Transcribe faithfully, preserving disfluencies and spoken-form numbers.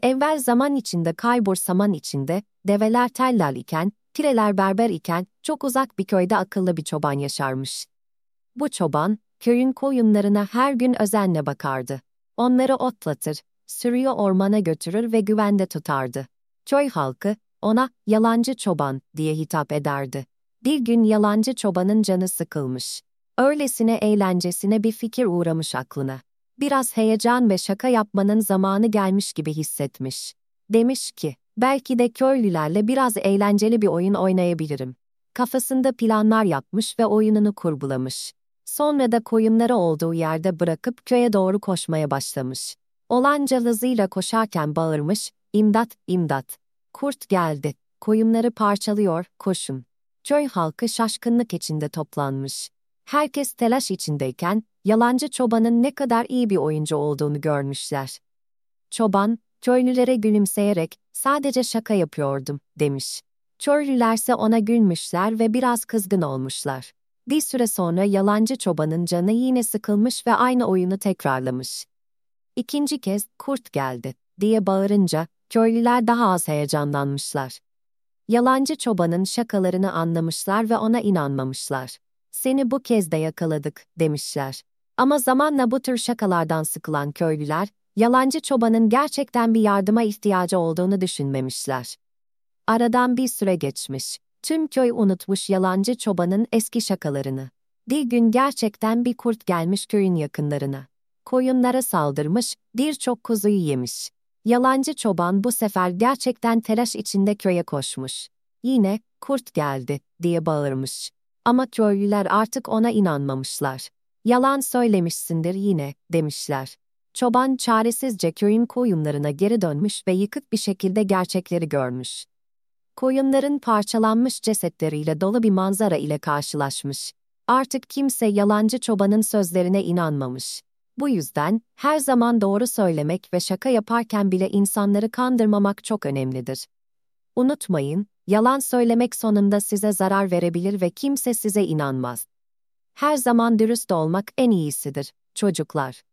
Evvel zaman içinde kaybur saman içinde, develer tellal iken, pireler berber iken, çok uzak bir köyde akıllı bir çoban yaşarmış. Bu çoban, köyün koyunlarına her gün özenle bakardı. Onları otlatır, sürüyü ormana götürür ve güvende tutardı. Köy halkı, ona, yalancı çoban, diye hitap ederdi. Bir gün yalancı çobanın canı sıkılmış. Öylesine eğlencesine bir fikir uğramış aklına. Biraz heyecan ve şaka yapmanın zamanı gelmiş gibi hissetmiş. Demiş ki, belki de köylülerle biraz eğlenceli bir oyun oynayabilirim. Kafasında planlar yapmış ve oyununu kurbulamış. Sonra da koyunları olduğu yerde bırakıp köye doğru koşmaya başlamış. Olanca hızıyla koşarken bağırmış, "İmdat, imdat! Kurt geldi, koyunları parçalıyor, koşun." Köy halkı şaşkınlık içinde toplanmış. Herkes telaş içindeyken, yalancı çobanın ne kadar iyi bir oyuncu olduğunu görmüşler. Çoban, köylülere gülümseyerek, "Sadece şaka yapıyordum," demiş. Köylülerse ona gülmüşler ve biraz kızgın olmuşlar. Bir süre sonra yalancı çobanın canı yine sıkılmış ve aynı oyunu tekrarlamış. İkinci kez, "Kurt geldi," diye bağırınca, köylüler daha az heyecanlanmışlar. Yalancı çobanın şakalarını anlamışlar ve ona inanmamışlar. "Seni bu kez de yakaladık," demişler. Ama zamanla bu tür şakalardan sıkılan köylüler, yalancı çobanın gerçekten bir yardıma ihtiyacı olduğunu düşünmemişler. Aradan bir süre geçmiş. Tüm köy unutmuş yalancı çobanın eski şakalarını. Bir gün gerçekten bir kurt gelmiş köyün yakınlarına. Koyunlara saldırmış, birçok kuzuyu yemiş. Yalancı çoban bu sefer gerçekten telaş içinde köye koşmuş. Yine, "Kurt geldi," diye bağırmış. Ama köylüler artık ona inanmamışlar. "Yalan söylemişsindir yine," demişler. Çoban çaresizce köyün koyunlarına geri dönmüş ve yıkık bir şekilde gerçekleri görmüş. Koyunların parçalanmış cesetleriyle dolu bir manzara ile karşılaşmış. Artık kimse yalancı çobanın sözlerine inanmamış. Bu yüzden, her zaman doğru söylemek ve şaka yaparken bile insanları kandırmamak çok önemlidir. Unutmayın, yalan söylemek sonunda size zarar verebilir ve kimse size inanmaz. Her zaman dürüst olmak en iyisidir, çocuklar.